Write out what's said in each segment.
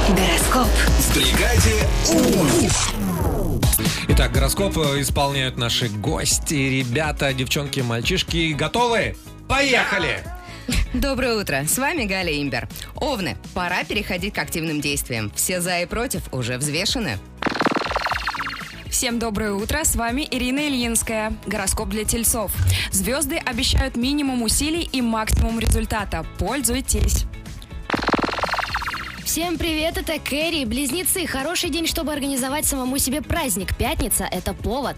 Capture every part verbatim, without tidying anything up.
Гороскоп в бригаде У. Итак, гороскоп исполняют наши гости. Ребята, девчонки, мальчишки, готовы? Поехали! Доброе утро, с вами Галя Имбер. Овны, пора переходить к активным действиям. Все за и против уже взвешены. Всем доброе утро, с вами Ирина Ильинская. Гороскоп для тельцов. Звезды обещают минимум усилий и максимум результата. Пользуйтесь. Всем привет, это Кэрри. Близнецы, хороший день, чтобы организовать самому себе праздник. Пятница – это повод.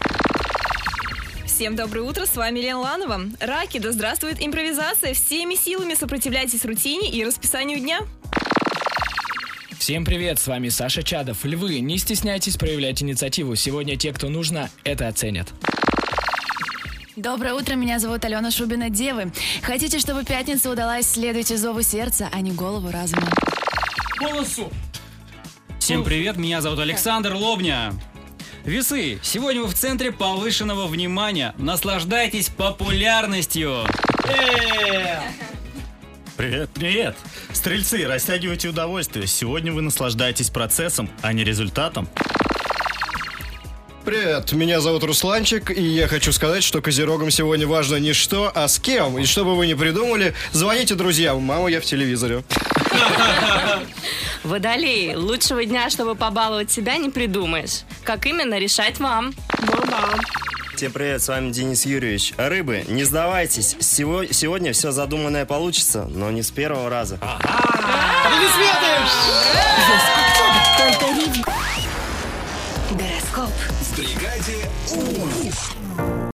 Всем доброе утро, с вами Лена Ланова. Раки, да здравствует импровизация. Всеми силами сопротивляйтесь рутине и расписанию дня. Всем привет, с вами Саша Чадов. Львы, не стесняйтесь проявлять инициативу. Сегодня те, кто нужно, это оценят. Доброе утро, меня зовут Алена Шубина, Девы. Хотите, чтобы пятница удалась, следуйте зову сердца, а не голову разума. Голосу! Всем привет, меня зовут Александр Лобня. Весы, сегодня вы в центре повышенного внимания. Наслаждайтесь популярностью. Привет, привет! Стрельцы, растягивайте удовольствие. Сегодня вы наслаждаетесь процессом, а не результатом. Привет, меня зовут Русланчик, и я хочу сказать, что козерогам сегодня важно не что, а с кем. И что бы вы ни придумали, звоните друзьям. Мама, я в телевизоре. Водолей, лучшего дня, чтобы побаловать себя, не придумаешь. Как именно, решать вам. Бал-бал. Всем привет, с вами Денис Юрьевич. Рыбы, не сдавайтесь. Сего- сегодня все задуманное получится, но не с первого раза. Гороскоп в бригаде У.